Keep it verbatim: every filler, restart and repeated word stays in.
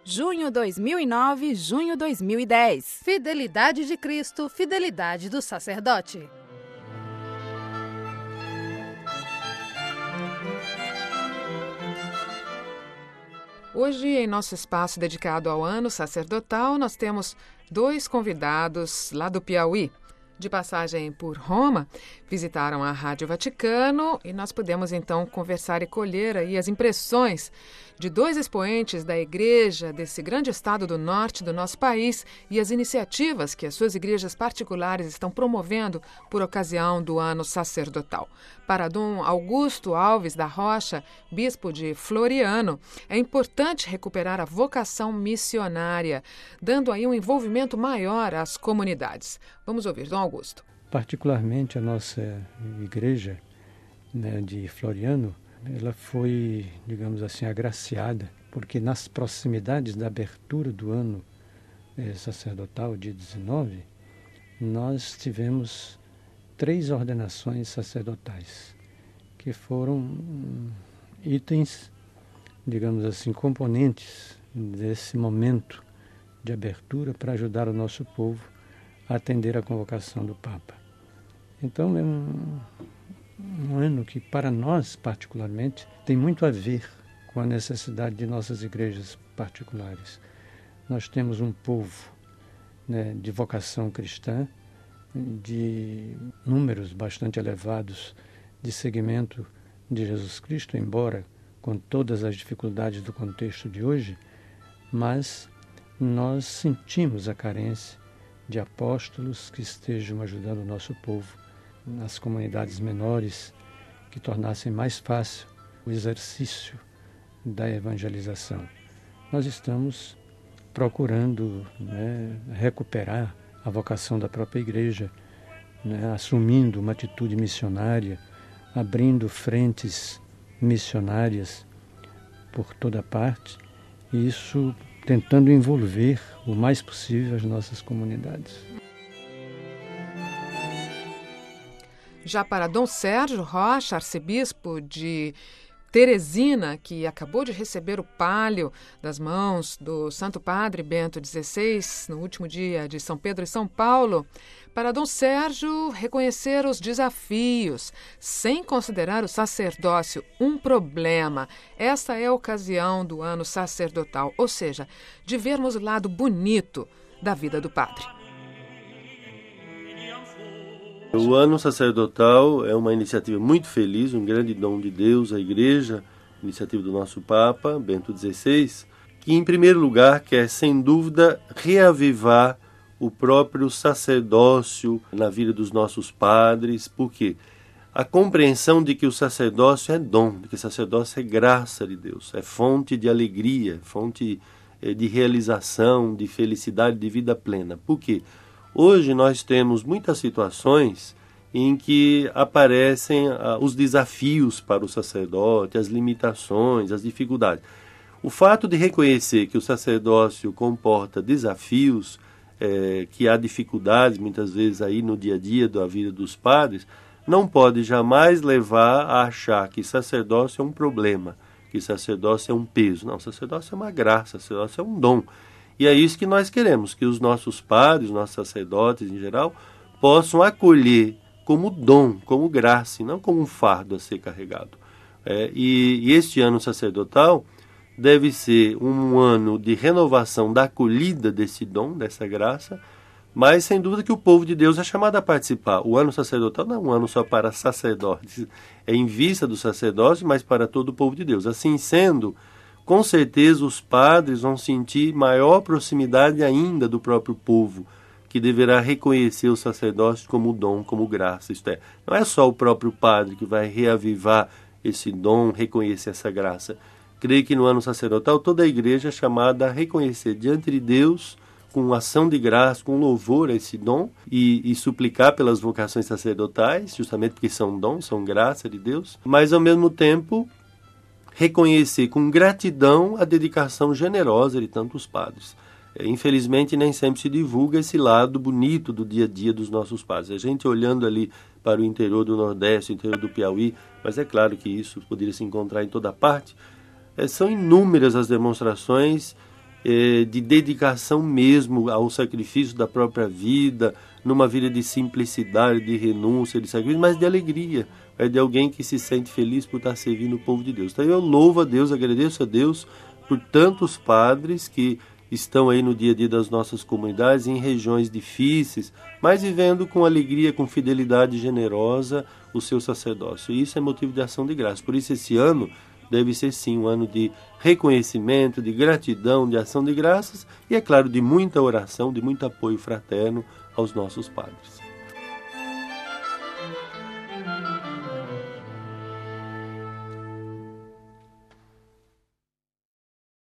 junho dois mil e nove, junho dois mil e dez. Fidelidade de Cristo, fidelidade do sacerdote. Hoje, em nosso espaço dedicado ao ano sacerdotal, nós temos dois convidados lá do Piauí. De passagem por Roma, visitaram a Rádio Vaticano e nós pudemos então conversar e colher aí as impressões de dois expoentes da igreja desse grande estado do norte do nosso país e as iniciativas que as suas igrejas particulares estão promovendo por ocasião do ano sacerdotal. Para Dom Augusto Alves da Rocha, bispo de Floriano, é importante recuperar a vocação missionária, dando aí um envolvimento maior às comunidades. Vamos ouvir, Dom Augusto. Particularmente a nossa igreja, né, de Floriano, ela foi, digamos assim, agraciada, porque nas proximidades da abertura do ano eh, sacerdotal, dia dezenove, nós tivemos três ordenações sacerdotais, que foram hum, itens, digamos assim, componentes desse momento de abertura para ajudar o nosso povo a atender a convocação do Papa. Então é um, um ano que, para nós particularmente, tem muito a ver com a necessidade de nossas igrejas particulares. Nós temos um povo, né, de vocação cristã, de números bastante elevados de seguimento de Jesus Cristo, embora com todas as dificuldades do contexto de hoje, mas nós sentimos a carência de apóstolos que estejam ajudando o nosso povo nas comunidades menores, que tornassem mais fácil o exercício da evangelização. Nós estamos procurando, né, recuperar a vocação da própria igreja, né, assumindo uma atitude missionária, abrindo frentes missionárias por toda parte, e isso tentando envolver o mais possível as nossas comunidades. Já para Dom Sérgio Rocha, arcebispo de Teresina, que acabou de receber o palio das mãos do Santo Padre Bento dezesseis, no último dia de São Pedro e São Paulo, para Dom Sérgio reconhecer os desafios, sem considerar o sacerdócio um problema. Esta é a ocasião do ano sacerdotal, ou seja, de vermos o lado bonito da vida do padre. O ano sacerdotal é uma iniciativa muito feliz, um grande dom de Deus, a Igreja, iniciativa do nosso Papa, Bento dezesseis, que em primeiro lugar quer, sem dúvida, reavivar o próprio sacerdócio na vida dos nossos padres, porque a compreensão de que o sacerdócio é dom, de que o sacerdócio é graça de Deus, é fonte de alegria, fonte de realização, de felicidade, de vida plena. Por quê? Hoje nós temos muitas situações em que aparecem ah, os desafios para o sacerdote, as limitações, as dificuldades. O fato de reconhecer que o sacerdócio comporta desafios, eh, que há dificuldades muitas vezes aí no dia a dia da vida dos padres, não pode jamais levar a achar que sacerdócio é um problema, que sacerdócio é um peso. Não, sacerdócio é uma graça, sacerdócio é um dom. E é isso que nós queremos, que os nossos padres, os nossos sacerdotes em geral, possam acolher como dom, como graça, e não como um fardo a ser carregado. É, e, e este ano sacerdotal deve ser um ano de renovação da acolhida desse dom, dessa graça, mas sem dúvida que o povo de Deus é chamado a participar. O ano sacerdotal não é um ano só para sacerdotes, é em vista do sacerdócio, mas para todo o povo de Deus. Assim sendo, com certeza os padres vão sentir maior proximidade ainda do próprio povo, que deverá reconhecer o sacerdócio como dom, como graça. Isto é, não é só o próprio padre que vai reavivar esse dom, reconhecer essa graça. Creio que no ano sacerdotal toda a igreja é chamada a reconhecer diante de Deus, com ação de graça, com louvor a esse dom, e, e suplicar pelas vocações sacerdotais, justamente porque são dons, são graça de Deus, mas ao mesmo tempo reconhecer com gratidão a dedicação generosa de tantos padres. É, infelizmente, nem sempre se divulga esse lado bonito do dia a dia dos nossos padres. A gente olhando ali para o interior do Nordeste, o interior do Piauí, mas é claro que isso poderia se encontrar em toda parte, é, são inúmeras as demonstrações é, de dedicação mesmo ao sacrifício da própria vida, numa vida de simplicidade, de renúncia, de sacrifício, mas de alegria. É de alguém que se sente feliz por estar servindo o povo de Deus. Então eu louvo a Deus, agradeço a Deus por tantos padres que estão aí no dia a dia das nossas comunidades, em regiões difíceis, mas vivendo com alegria, com fidelidade generosa o seu sacerdócio. E isso é motivo de ação de graça. Por isso esse ano deve ser sim um ano de reconhecimento, de gratidão, de ação de graças e, é claro, de muita oração, de muito apoio fraterno aos nossos padres.